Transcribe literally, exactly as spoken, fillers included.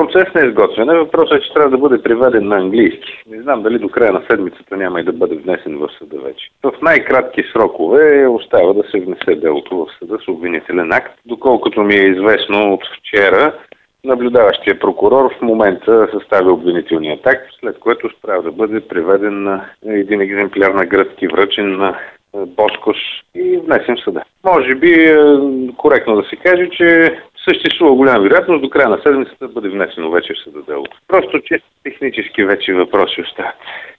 процес на изготвяне. Въпросът е, че трябва да бъде приведен на английски. Не знам дали до края на седмицата няма и да бъде внесен в съда вече. В най-кратки срокове остава да се внесе делото в съда с обвинителен акт. Доколкото ми е известно от вчера, наблюдаващия прокурор в момента съставя обвинителния акт, след което трябва да бъде приведен на един екземпляр на гръцки, връчен на Боскош и внесен в съда. Може би е коректно да се каже, че съществува голяма вероятност до края на седмицата да бъде внесено вече в съда делото. Просто че технически вече въпроси остават.